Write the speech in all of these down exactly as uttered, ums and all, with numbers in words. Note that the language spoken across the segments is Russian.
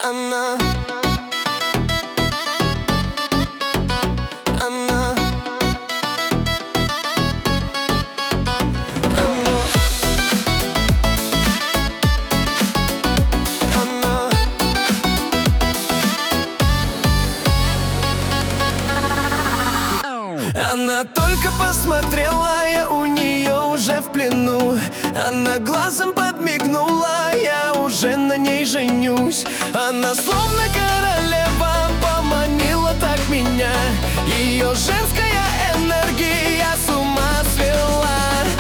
Она, она, она, она. Она только посмотрела, я у нее уже в плену. Она глазом подмигнула, я уже на ней женюсь. Она словно королева поманила так меня. Ее женская энергия с ума свела.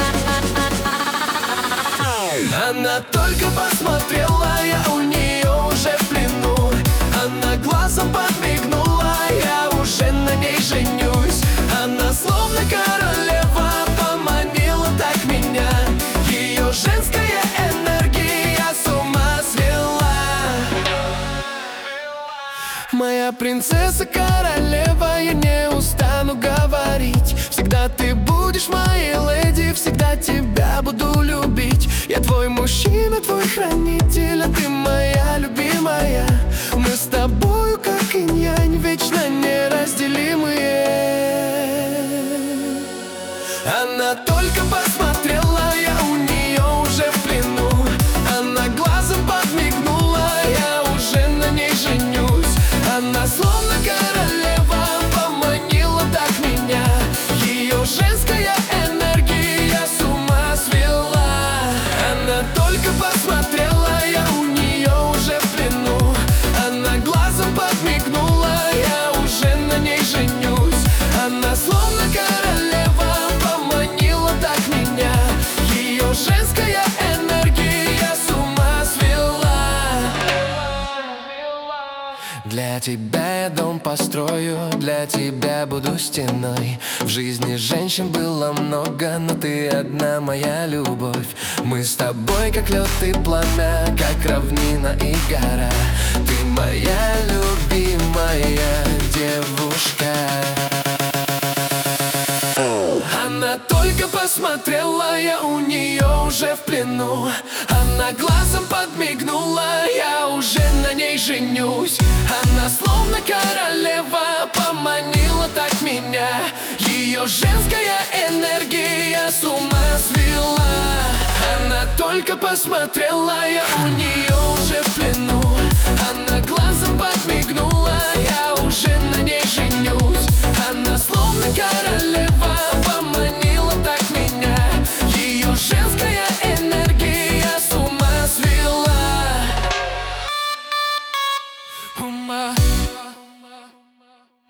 Она только посмотрела, я у нее уже в плену. Она глазом подмигнула, я уже на ней женюсь. Она словно королева поманила так меня. Ее женская энергия с ума свела. Моя принцесса королева, я не устану говорить. Всегда ты будешь моей леди, всегда тебя буду любить. Я твой мужчина, твой хранитель, а ты моя любимая. Мы с тобою как инь-янь, вечно неразделимые. Она только посмотрела, я у нее уже в плену. Она глазом подмигнула, я уже на ней женюсь. Она словно королева поманила так меня. Ее женская энергия с ума свела. Она только посмотрела, я у нее уже в плену. Она глазом подмигнула, я уже на ней женюсь. Она словно королева поманила так меня. Ее женская энергия с ума свела. Для тебя я дом построю, для тебя буду стеной. В жизни женщин было много, но ты одна моя любовь. Мы с тобой как лед и пламя, как равнина и гора. Ты моя любимая девушка. Она только посмотрела, я у нее уже в плену. Она глазом подмигнула, я уже на ней женюсь. Она словно королева поманила так меня. Ее женская энергия с ума свела. Она только посмотрела, я у нее уже в плену. Она глазом подмигнула, я уже на ней женюсь. Она словно королева поманила так меня. Ее женская энергия с ума свела. Ума.